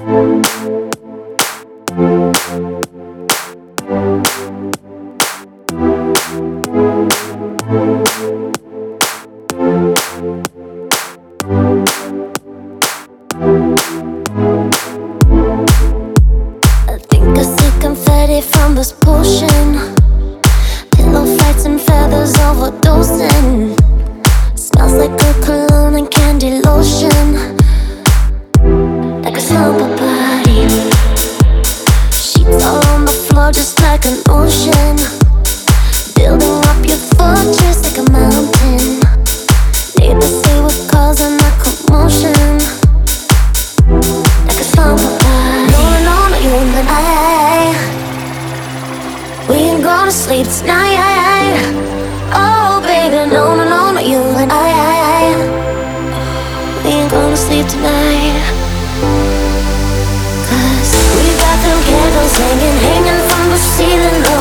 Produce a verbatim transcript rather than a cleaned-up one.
think I see confetti from this potion. Pillow fights and feathers overdosing. Smells like good cologne and candy lotion. Like a slumber party. Sheets all on the floor just like an ocean. Building up your fortress like a mountain. Need to see what causing my commotion. Like a slumber party. Rolling on you and then I We ain't gonna sleep tonight. Oh baby, no, no, no, no, you and I We ain't gonna sleep tonight. Cause we got them candles hanging, hanging from the ceiling.